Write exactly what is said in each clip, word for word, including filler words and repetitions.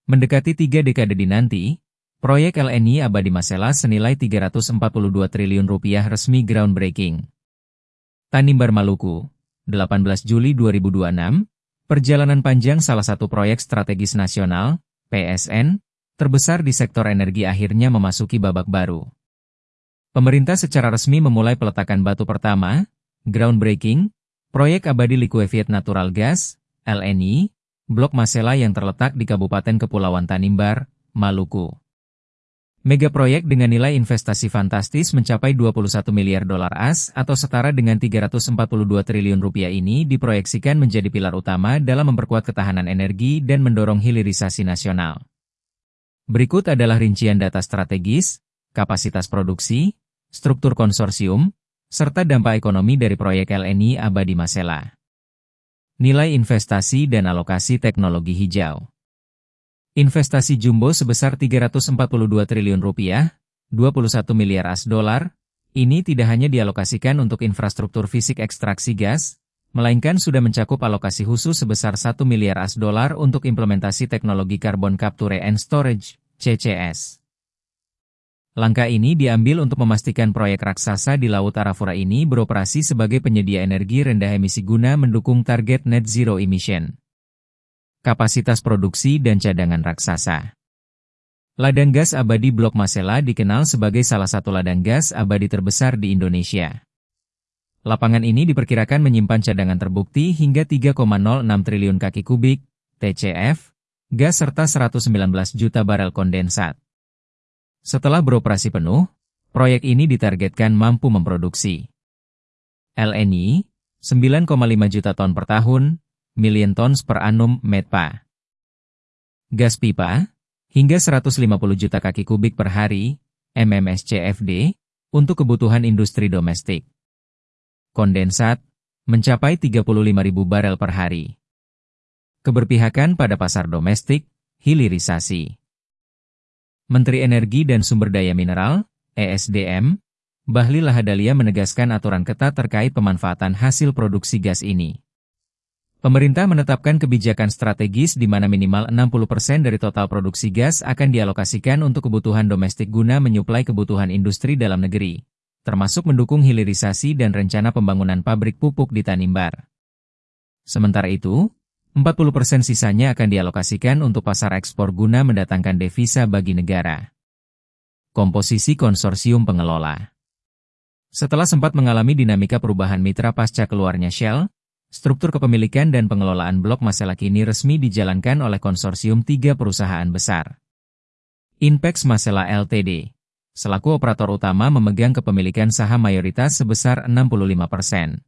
Mendekati tiga dekade dinanti, proyek L N I Abadi Masela senilai tiga ratus empat puluh dua triliun rupiah resmi groundbreaking. Tanimbar Maluku, delapan belas Juli dua ribu dua puluh enam, perjalanan panjang salah satu proyek strategis nasional, P S N, terbesar di sektor energi akhirnya memasuki babak baru. Pemerintah secara resmi memulai peletakan batu pertama, groundbreaking, proyek Abadi Liquefied Natural Gas, L N I, Blok Masela yang terletak di Kabupaten Kepulauan Tanimbar, Maluku. Mega proyek dengan nilai investasi fantastis mencapai dua puluh satu miliar dolar A S atau setara dengan tiga ratus empat puluh dua triliun rupiah ini diproyeksikan menjadi pilar utama dalam memperkuat ketahanan energi dan mendorong hilirisasi nasional. Berikut adalah rincian data strategis, kapasitas produksi, struktur konsorsium, serta dampak ekonomi dari proyek L N I Abadi Masela. Nilai investasi dan alokasi teknologi hijau. Investasi jumbo sebesar tiga ratus empat puluh dua triliun rupiah, dua puluh satu miliar A S dolar, ini tidak hanya dialokasikan untuk infrastruktur fisik ekstraksi gas, melainkan sudah mencakup alokasi khusus sebesar satu miliar A S dolar untuk implementasi teknologi Carbon Capture and Storage, C C S. Langkah ini diambil untuk memastikan proyek raksasa di Laut Arafura ini beroperasi sebagai penyedia energi rendah emisi guna mendukung target net zero emission. Kapasitas produksi dan cadangan raksasa. Ladang gas abadi Blok Masela dikenal sebagai salah satu ladang gas abadi terbesar di Indonesia. Lapangan ini diperkirakan menyimpan cadangan terbukti hingga tiga koma nol enam triliun kaki kubik, T C F, gas serta seratus sembilan belas juta barel kondensat. Setelah beroperasi penuh, proyek ini ditargetkan mampu memproduksi L N I, sembilan koma lima juta ton per tahun, million tons per annum M E T P A. Gas pipa, hingga seratus lima puluh juta kaki kubik per hari, M M S C F D, untuk kebutuhan industri domestik. Kondensat, mencapai tiga puluh lima ribu barel per hari. Keberpihakan pada pasar domestik, hilirisasi. Menteri Energi dan Sumber Daya Mineral, E S D M, Bahlil Lahadalia menegaskan aturan ketat terkait pemanfaatan hasil produksi gas ini. Pemerintah menetapkan kebijakan strategis di mana minimal enam puluh persen dari total produksi gas akan dialokasikan untuk kebutuhan domestik guna menyuplai kebutuhan industri dalam negeri, termasuk mendukung hilirisasi dan rencana pembangunan pabrik pupuk di Tanimbar. Sementara itu, empat puluh persen sisanya akan dialokasikan untuk pasar ekspor guna mendatangkan devisa bagi negara. Komposisi konsorsium pengelola. Setelah sempat mengalami dinamika perubahan mitra pasca keluarnya Shell, struktur kepemilikan dan pengelolaan Blok Masela kini resmi dijalankan oleh konsorsium tiga perusahaan besar. Inpex Masela L T D, selaku operator utama memegang kepemilikan saham mayoritas sebesar enam puluh lima persen.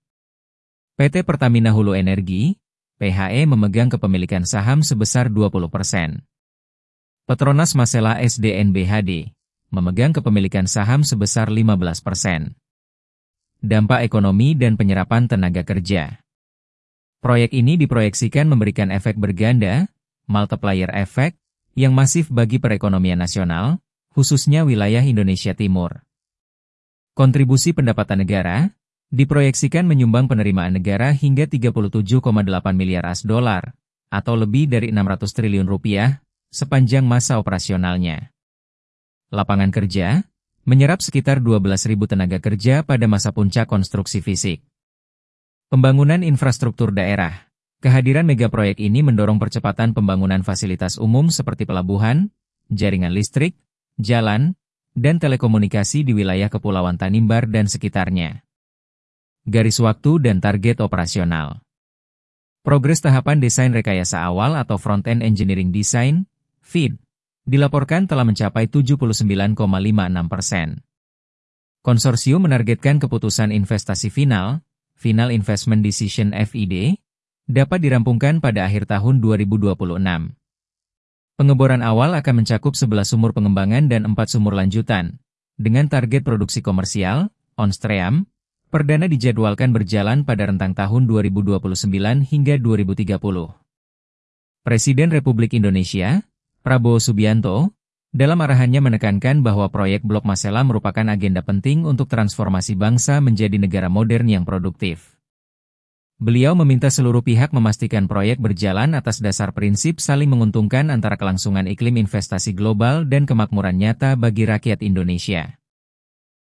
P T Pertamina Hulu Energi, P H E memegang kepemilikan saham sebesar dua puluh persen. Petronas Masela S D N B H D, memegang kepemilikan saham sebesar lima belas persen. Dampak ekonomi dan penyerapan tenaga kerja. Proyek ini diproyeksikan memberikan efek berganda, multiplier effect, yang masif bagi perekonomian nasional, khususnya wilayah Indonesia Timur. Kontribusi pendapatan negara diproyeksikan menyumbang penerimaan negara hingga tiga puluh tujuh koma delapan miliar A S dolar, atau lebih dari enam ratus triliun rupiah, sepanjang masa operasionalnya. Lapangan kerja, menyerap sekitar dua belas ribu tenaga kerja pada masa puncak konstruksi fisik. Pembangunan infrastruktur daerah. Kehadiran megaproyek ini mendorong percepatan pembangunan fasilitas umum seperti pelabuhan, jaringan listrik, jalan, dan telekomunikasi di wilayah Kepulauan Tanimbar dan sekitarnya. Garis waktu dan target operasional. Progres tahapan desain rekayasa awal atau Front-End Engineering Design, F E D, dilaporkan telah mencapai tujuh puluh sembilan koma lima enam persen. Konsorsium menargetkan keputusan investasi final, Final Investment Decision F I D, dapat dirampungkan pada akhir tahun dua ribu dua puluh enam. Pengeboran awal akan mencakup sebelas sumur pengembangan dan empat sumur lanjutan, dengan target produksi komersial, on-stream, perdana dijadwalkan berjalan pada rentang tahun dua ribu dua puluh sembilan hingga dua ribu tiga puluh. Presiden Republik Indonesia, Prabowo Subianto, dalam arahannya menekankan bahwa proyek Blok Masela merupakan agenda penting untuk transformasi bangsa menjadi negara modern yang produktif. Beliau meminta seluruh pihak memastikan proyek berjalan atas dasar prinsip saling menguntungkan antara kelangsungan iklim investasi global dan kemakmuran nyata bagi rakyat Indonesia.